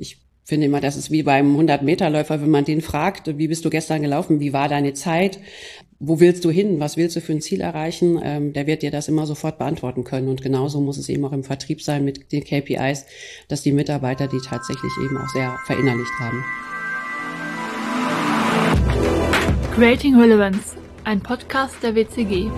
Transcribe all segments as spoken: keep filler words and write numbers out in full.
ich finde immer, das ist wie beim hundert-Meter-Läufer, wenn man den fragt, wie bist du gestern gelaufen, wie war deine Zeit, wo willst du hin, was willst du für ein Ziel erreichen, ähm, der wird dir das immer sofort beantworten können. Und genauso muss es eben auch im Vertrieb sein mit den K P Is, dass die Mitarbeiter die tatsächlich eben auch sehr verinnerlicht haben. Creating Relevance, ein Podcast der W C G.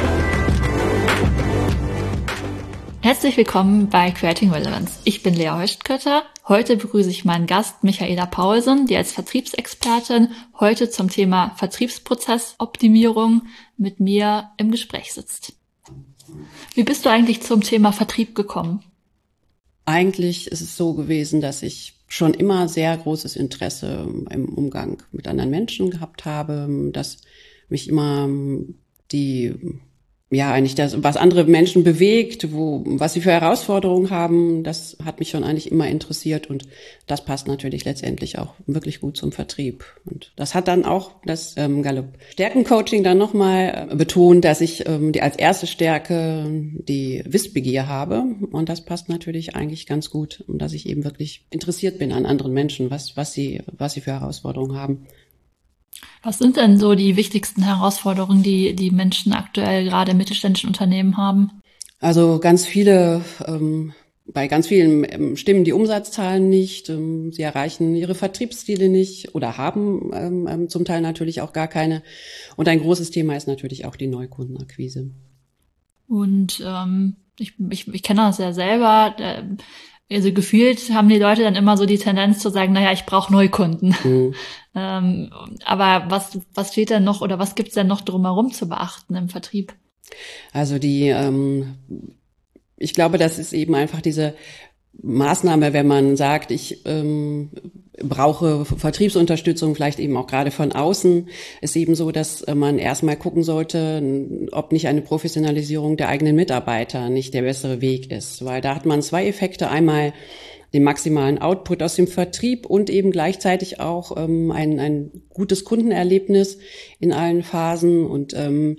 Herzlich willkommen bei Creating Relevance. Ich bin Lea Heustkötter. Heute begrüße ich meinen Gast Michaela Paulsen, die als Vertriebsexpertin heute zum Thema Vertriebsprozessoptimierung mit mir im Gespräch sitzt. Wie bist du eigentlich zum Thema Vertrieb gekommen? Eigentlich ist es so gewesen, dass ich schon immer sehr großes Interesse im Umgang mit anderen Menschen gehabt habe, dass mich immer die Ja, eigentlich das, was andere Menschen bewegt, wo, was sie für Herausforderungen haben, das hat mich schon eigentlich immer interessiert und das passt natürlich letztendlich auch wirklich gut zum Vertrieb. Und das hat dann auch das ähm, Gallup Stärkencoaching dann nochmal äh, betont, dass ich ähm, die als erste Stärke die Wissbegier habe und das passt natürlich eigentlich ganz gut, dass ich eben wirklich interessiert bin an anderen Menschen, was, was sie, was sie für Herausforderungen haben. Was sind denn so die wichtigsten Herausforderungen, die die Menschen aktuell gerade in mittelständischen Unternehmen haben? Also ganz viele, ähm, bei ganz vielen ähm, stimmen die Umsatzzahlen nicht. Ähm, sie erreichen ihre Vertriebsziele nicht oder haben ähm, zum Teil natürlich auch gar keine. Und ein großes Thema ist natürlich auch die Neukundenakquise. Und ähm, ich, ich, ich kenne das ja selber. Äh, Also gefühlt haben die Leute dann immer so die Tendenz zu sagen, naja, ich brauche Neukunden. Mhm. ähm, aber was was steht denn noch oder was gibt's denn noch drumherum zu beachten im Vertrieb? Also die, ähm, ich glaube, das ist eben einfach diese Maßnahme, wenn man sagt, ich ähm, brauche Vertriebsunterstützung, vielleicht eben auch gerade von außen, ist eben so, dass man erstmal gucken sollte, ob nicht eine Professionalisierung der eigenen Mitarbeiter nicht der bessere Weg ist. Weil da hat man zwei Effekte. Einmal den maximalen Output aus dem Vertrieb und eben gleichzeitig auch ähm, ein, ein gutes Kundenerlebnis in allen Phasen. Und ähm,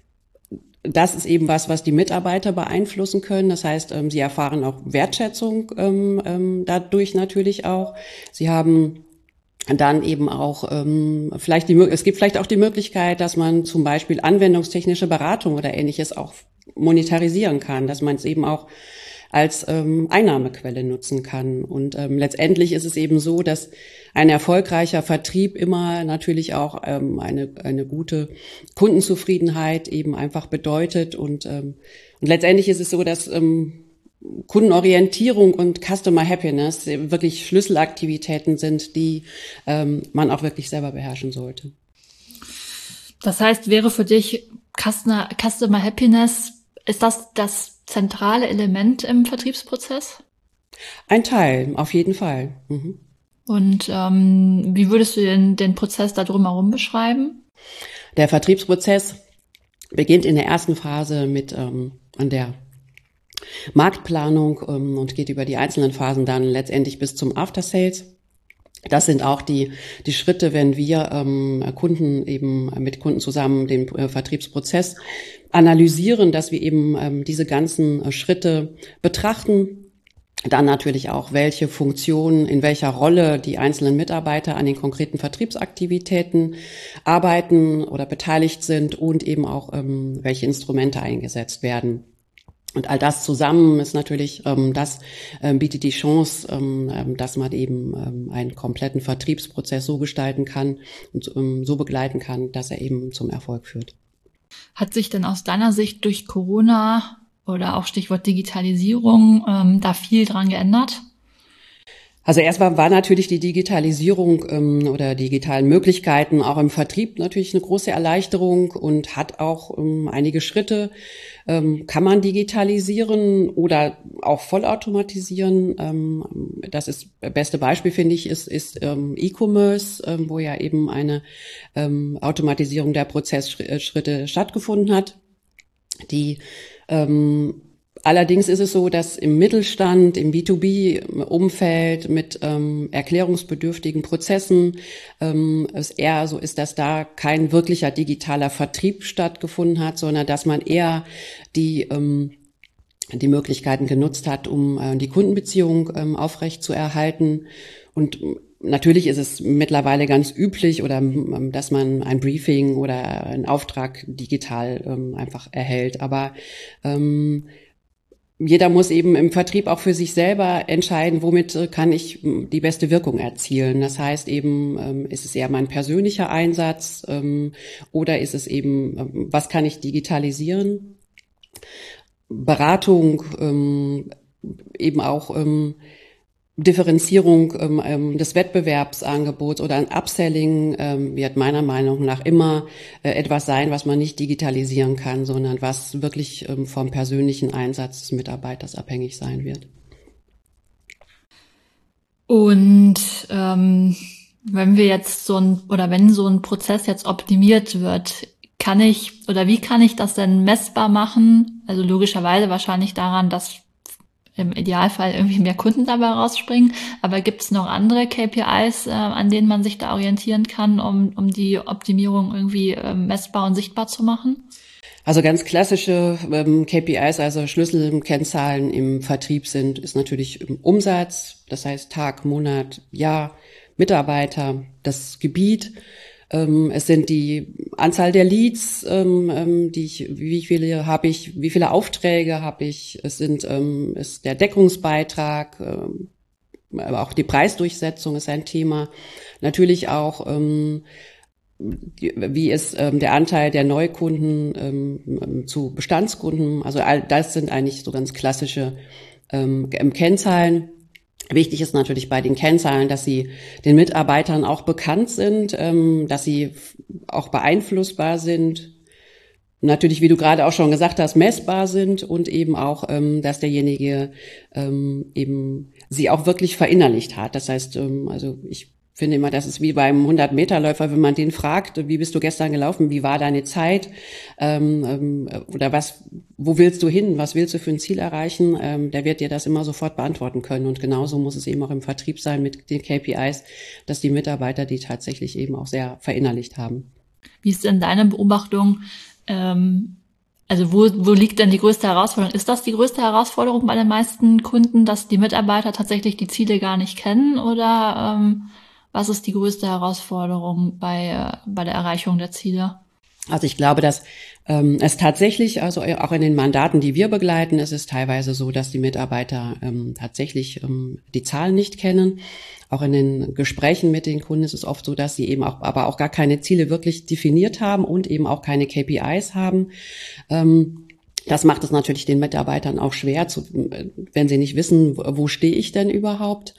das ist eben was, was die Mitarbeiter beeinflussen können. Das heißt, ähm, sie erfahren auch Wertschätzung ähm, ähm, dadurch natürlich auch. Sie haben dann eben auch ähm, vielleicht die, es gibt vielleicht auch die Möglichkeit, dass man zum Beispiel anwendungstechnische Beratung oder Ähnliches auch monetarisieren kann, dass man es eben auch als ähm, Einnahmequelle nutzen kann. Und ähm, letztendlich ist es eben so, dass ein erfolgreicher Vertrieb immer natürlich auch ähm, eine eine gute Kundenzufriedenheit eben einfach bedeutet. Und, ähm, und letztendlich ist es so, dass ähm, Kundenorientierung und Customer Happiness wirklich Schlüsselaktivitäten sind, die ähm, man auch wirklich selber beherrschen sollte. Das heißt, wäre für dich Customer, Customer Happiness, ist das das zentrale Element im Vertriebsprozess? Ein Teil, auf jeden Fall. Mhm. Und ähm, wie würdest du den, den Prozess da drumherum beschreiben? Der Vertriebsprozess beginnt in der ersten Phase mit ähm, an der Marktplanung ähm, und geht über die einzelnen Phasen dann letztendlich bis zum After Sales. Das sind auch die die Schritte, wenn wir ähm, Kunden eben mit Kunden zusammen den äh, Vertriebsprozess analysieren, dass wir eben ähm, diese ganzen äh, Schritte betrachten. Dann natürlich auch, welche Funktionen, in welcher Rolle die einzelnen Mitarbeiter an den konkreten Vertriebsaktivitäten arbeiten oder beteiligt sind und eben auch, ähm, welche Instrumente eingesetzt werden. Und all das zusammen ist natürlich, ähm, das ähm, bietet die Chance, ähm, dass man eben ähm, einen kompletten Vertriebsprozess so gestalten kann und ähm, so begleiten kann, dass er eben zum Erfolg führt. Hat sich denn aus deiner Sicht durch Corona oder auch Stichwort Digitalisierung ähm, da viel dran geändert? Also erstmal war natürlich die Digitalisierung ähm, oder digitalen Möglichkeiten auch im Vertrieb natürlich eine große Erleichterung und hat auch ähm, einige Schritte, ähm, kann man digitalisieren oder auch vollautomatisieren. Ähm, das ist das beste Beispiel, finde ich, ist, ist ähm, E-Commerce, ähm, wo ja eben eine ähm, Automatisierung der Prozessschritte stattgefunden hat, die ähm, Allerdings ist es so, dass im Mittelstand, im B zwei B-Umfeld mit ähm, erklärungsbedürftigen Prozessen ähm, es eher so ist, dass da kein wirklicher digitaler Vertrieb stattgefunden hat, sondern dass man eher die ähm, die Möglichkeiten genutzt hat, um äh, die Kundenbeziehung ähm, aufrecht zu erhalten. Und natürlich ist es mittlerweile ganz üblich, oder ähm, dass man ein Briefing oder einen Auftrag digital ähm, einfach erhält. Aber ähm, jeder muss eben im Vertrieb auch für sich selber entscheiden, womit kann ich die beste Wirkung erzielen. Das heißt eben, ähm, ist es eher mein persönlicher Einsatz ähm, oder ist es eben, ähm, was kann ich digitalisieren? Beratung, ähm, eben auch ähm, Differenzierung ähm, des Wettbewerbsangebots oder ein Upselling ähm, wird meiner Meinung nach immer äh, etwas sein, was man nicht digitalisieren kann, sondern was wirklich ähm, vom persönlichen Einsatz des Mitarbeiters abhängig sein wird. Und ähm, wenn wir jetzt so ein oder wenn so ein Prozess jetzt optimiert wird, kann ich oder wie kann ich das denn messbar machen? Also logischerweise wahrscheinlich daran, dass im Idealfall irgendwie mehr Kunden dabei rausspringen. Aber gibt es noch andere K P Is, äh, an denen man sich da orientieren kann, um, um die Optimierung irgendwie äh, messbar und sichtbar zu machen? Also ganz klassische ähm, K P Is, also Schlüsselkennzahlen im Vertrieb sind, ist natürlich Umsatz, das heißt Tag, Monat, Jahr, Mitarbeiter, das Gebiet. Ähm, es sind die Anzahl der Leads, ähm, die ich, wie viele habe ich, wie viele Aufträge habe ich. Es sind, ähm, ist der Deckungsbeitrag, ähm, aber auch die Preisdurchsetzung ist ein Thema. Natürlich auch, ähm, die, wie ist ähm, der Anteil der Neukunden ähm, zu Bestandskunden. Also all das sind eigentlich so ganz klassische ähm, Kennzahlen. Wichtig ist natürlich bei den Kennzahlen, dass sie den Mitarbeitern auch bekannt sind, ähm, dass sie auch beeinflussbar sind. Natürlich, wie du gerade auch schon gesagt hast, messbar sind und eben auch, ähm, dass derjenige ähm, eben sie auch wirklich verinnerlicht hat. Das heißt, ähm, also ich finde immer, das ist wie beim hundert-Meter-Läufer, wenn man den fragt, wie bist du gestern gelaufen, wie war deine Zeit, ähm, ähm, oder was, wo willst du hin, was willst du für ein Ziel erreichen, ähm, der wird dir das immer sofort beantworten können. Und genauso muss es eben auch im Vertrieb sein mit den K P Is, dass die Mitarbeiter die tatsächlich eben auch sehr verinnerlicht haben. Wie ist denn deine Beobachtung? Ähm, also wo, wo liegt denn die größte Herausforderung? Ist das die größte Herausforderung bei den meisten Kunden, dass die Mitarbeiter tatsächlich die Ziele gar nicht kennen, oder ähm, was ist die größte Herausforderung bei, äh, bei der Erreichung der Ziele? Also ich glaube, dass ähm, es tatsächlich, also auch in den Mandaten, die wir begleiten, ist es teilweise so, dass die Mitarbeiter ähm, tatsächlich ähm, die Zahlen nicht kennen. Auch in den Gesprächen mit den Kunden ist es oft so, dass sie eben auch, aber auch gar keine Ziele wirklich definiert haben und eben auch keine K P Is haben. Ähm, Das macht es natürlich den Mitarbeitern auch schwer, zu, wenn sie nicht wissen, wo stehe ich denn überhaupt.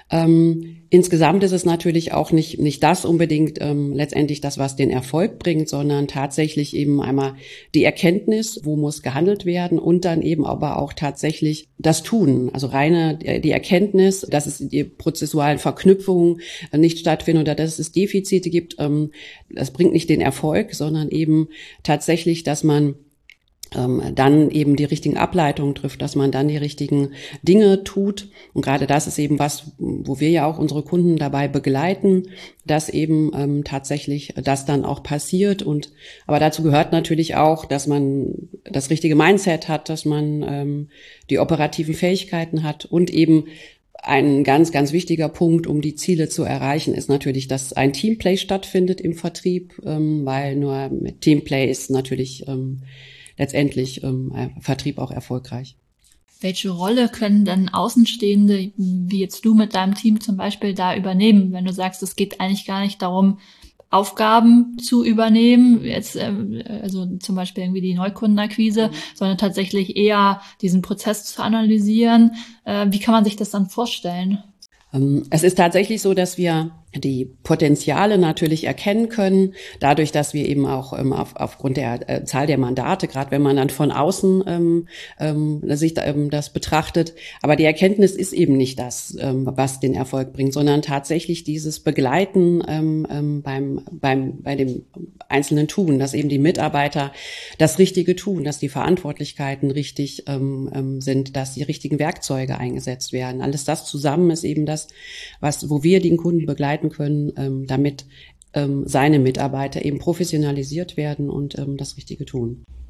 Ähm, insgesamt ist es natürlich auch nicht nicht das unbedingt ähm, letztendlich das, was den Erfolg bringt, sondern tatsächlich eben einmal die Erkenntnis, wo muss gehandelt werden, und dann eben aber auch tatsächlich das Tun. Also reine die Erkenntnis, dass es die prozessualen Verknüpfungen nicht stattfinden oder dass es Defizite gibt. Ähm, das bringt nicht den Erfolg, sondern eben tatsächlich, dass man Ähm, dann eben die richtigen Ableitungen trifft, dass man dann die richtigen Dinge tut. Und gerade das ist eben was, wo wir ja auch unsere Kunden dabei begleiten, dass eben ähm, tatsächlich das dann auch passiert. Und aber dazu gehört natürlich auch, dass man das richtige Mindset hat, dass man ähm, die operativen Fähigkeiten hat, und eben ein ganz, ganz wichtiger Punkt, um die Ziele zu erreichen, ist natürlich, dass ein Teamplay stattfindet im Vertrieb, ähm, weil nur mit Teamplay ist natürlich ähm, letztendlich ähm, Vertrieb auch erfolgreich. Welche Rolle können denn Außenstehende, wie jetzt du mit deinem Team zum Beispiel, da übernehmen, wenn du sagst, es geht eigentlich gar nicht darum, Aufgaben zu übernehmen, jetzt ähm, also zum Beispiel irgendwie die Neukundenakquise, mhm. sondern tatsächlich eher diesen Prozess zu analysieren. Äh, wie kann man sich das dann vorstellen? Ähm, es ist tatsächlich so, dass wir die Potenziale natürlich erkennen können, dadurch, dass wir eben auch ähm, auf, aufgrund der äh, Zahl der Mandate, gerade wenn man dann von außen ähm, ähm, sich da, ähm, das betrachtet, aber die Erkenntnis ist eben nicht das, ähm, was den Erfolg bringt, sondern tatsächlich dieses Begleiten ähm, ähm, beim, beim, bei dem einzelnen Tun, dass eben die Mitarbeiter das Richtige tun, dass die Verantwortlichkeiten richtig ähm, ähm, sind, dass die richtigen Werkzeuge eingesetzt werden. Alles das zusammen ist eben das, was, wo wir den Kunden begleiten können, ähm, damit ähm, seine Mitarbeiter eben professionalisiert werden und ähm, das Richtige tun.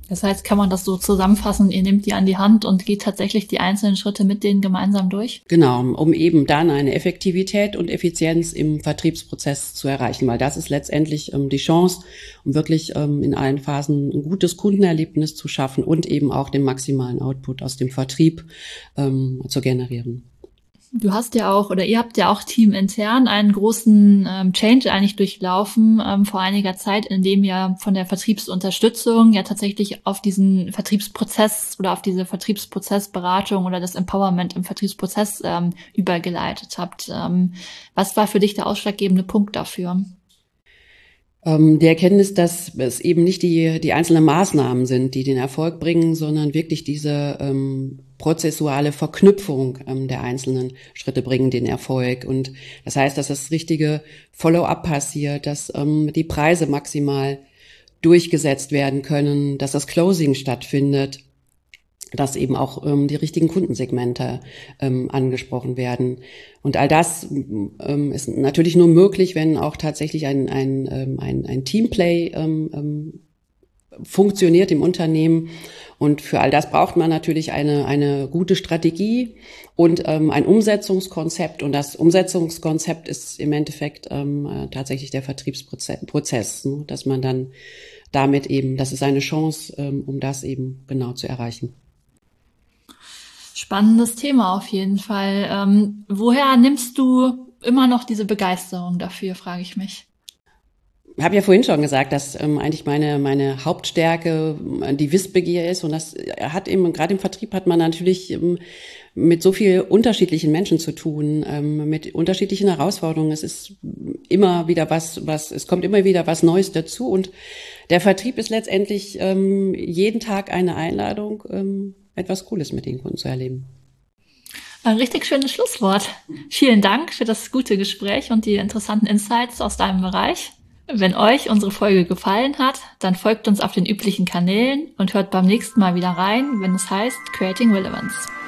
Das heißt, kann man das so zusammenfassen, ihr nehmt die an die Hand und geht tatsächlich die einzelnen Schritte mit denen gemeinsam durch? Genau, um eben dann eine Effektivität und Effizienz im Vertriebsprozess zu erreichen, weil das ist letztendlich ähm, die Chance, um wirklich ähm, in allen Phasen ein gutes Kundenerlebnis zu schaffen und eben auch den maximalen Output aus dem Vertrieb ähm, zu generieren. Du hast ja auch, oder ihr habt ja auch teamintern einen großen ähm, Change eigentlich durchlaufen ähm, vor einiger Zeit, in dem ihr von der Vertriebsunterstützung ja tatsächlich auf diesen Vertriebsprozess oder auf diese Vertriebsprozessberatung oder das Empowerment im Vertriebsprozess ähm, übergeleitet habt. Ähm, was war für dich der ausschlaggebende Punkt dafür? Die Erkenntnis, dass es eben nicht die, die einzelnen Maßnahmen sind, die den Erfolg bringen, sondern wirklich diese ähm, prozessuale Verknüpfung ähm, der einzelnen Schritte bringen den Erfolg. Und das heißt, dass das richtige Follow-up passiert, dass ähm, die Preise maximal durchgesetzt werden können, dass das Closing stattfindet, dass eben auch ähm, die richtigen Kundensegmente ähm, angesprochen werden. Und all das ähm, ist natürlich nur möglich, wenn auch tatsächlich ein, ein, ähm, ein, ein Teamplay ähm, ähm, funktioniert im Unternehmen. Und für all das braucht man natürlich eine, eine gute Strategie und ähm, ein Umsetzungskonzept. Und das Umsetzungskonzept ist im Endeffekt ähm, tatsächlich der Vertriebsprozess, Prozess, ne? Dass man dann damit eben, das ist eine Chance, ähm, um das eben genau zu erreichen. Spannendes Thema auf jeden Fall. Ähm, woher nimmst du immer noch diese Begeisterung dafür, frage ich mich. Ich habe ja vorhin schon gesagt, dass ähm, eigentlich meine meine Hauptstärke äh, die Wissbegier ist, und das hat eben, gerade im Vertrieb hat man natürlich ähm, mit so viel unterschiedlichen Menschen zu tun, ähm, mit unterschiedlichen Herausforderungen. Es ist immer wieder was, was es kommt immer wieder was Neues dazu, und der Vertrieb ist letztendlich ähm, jeden Tag eine Einladung, ähm, etwas Cooles mit den Kunden zu erleben. Ein richtig schönes Schlusswort. Vielen Dank für das gute Gespräch und die interessanten Insights aus deinem Bereich. Wenn euch unsere Folge gefallen hat, dann folgt uns auf den üblichen Kanälen und hört beim nächsten Mal wieder rein, wenn es heißt Creating Relevance.